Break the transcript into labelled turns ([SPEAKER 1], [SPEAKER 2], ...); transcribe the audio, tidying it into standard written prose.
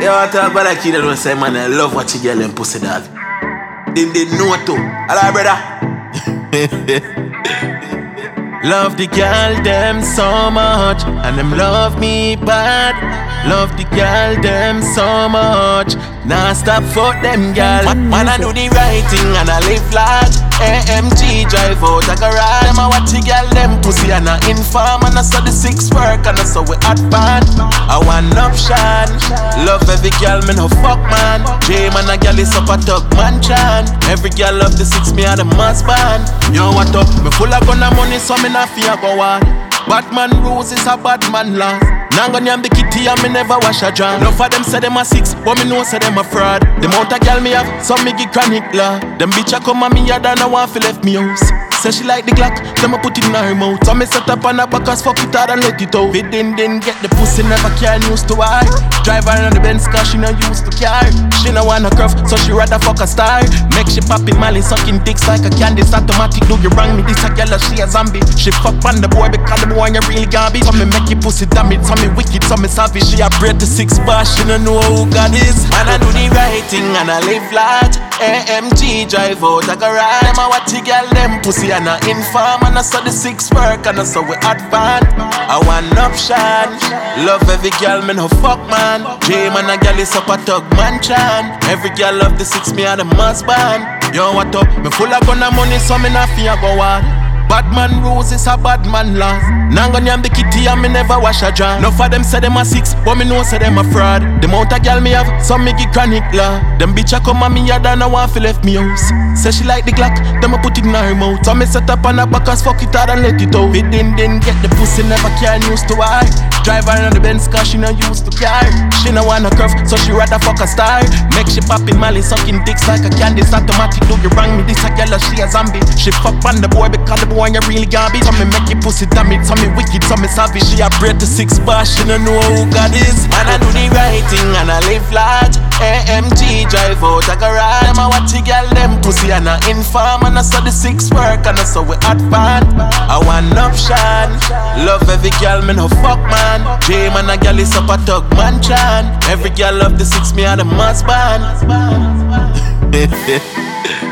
[SPEAKER 1] You want to talk about a kid that was say, man, I love what you girl and pussy dog. They know too. Hello, brother. Love the girl them so much, and them love me bad. Love the girl them so much. Nah stop for them girl. Man I do the right thing and I live large. AMG drive out a garage. Them a watch the girl them pussy and I inform. And I saw the six work and I saw we hot bad. I want option. Love every girl me no fuck man. J man a girl is up a tug man chan. Every girl love the six me and the must band. You know what up? Me full of gun and money so me not fear go on. Batman rules is a bad man law. Now I'm gonna the kitty and me never wash a drum. Enough of them say them a six, but me know say them a fraud. The amount of girl me have, some me give chronic law. Them bitch a come at me yard and I want fi left me house. Say she like the Glock, them a put it in her mouth. So me set up on her back as fuck it hard and let it out. It didn't get the pussy, never can used to her. Drive her on the Benz cause she no used to car. She no want a curve, so she rather fuck a star. Make she popping Molly, sucking dicks like a candy. It's automatic, do you wrong me? This a girl she a zombie. She fuck on the boy because the boy you really garbage. So me make you pussy damage, so me wicked, so me savage. She a bread to six bars, she no know who God is. Man I do the right thing and I live large. AMG drive out a garage. Them a watch the girl them pussy and I inform. And I saw the six work and I saw we hot band. I want option. Love every girl me no fuck man. J man a girl is up a tug man chan. Every girl love the six me and the must band. Yo what up? Me full of gun and money so me not fear go on. Bad man rules is a bad man law. Now I'm gonna the kitty and me never wash a drum. Enough of them say them a six, but me know say them a fraud. The amount of girl me have, some me give chronic law. Them bitch a come at me yard and I want fi left me house. Say she like the Glock, them a put it in her mouth. So me set up on her back as fuck it hard and let it out. It didn't get the pussy, never can used to her. Drive her on the Benz cause she no used to car. She no want a curve, so she rather fuck a star. Make she popping Molly, sucking dicks like a candy. It's automatic, do you wrong me? This a girl she a zombie. She fuck on the boy because the boy you really garbage. So me make you pussy damage, so me wicked, so me savage. She a bread to six bars, she no know who God is. Man I do the right thing and I live large. AMG drive out a garage. Them a watch the girl them pussy and I inform. And I saw the six work and I saw we hot band. I want option. Love every girl me no fuck man. J man a girl is up a tug man chan. Every girl love the six me and the must band.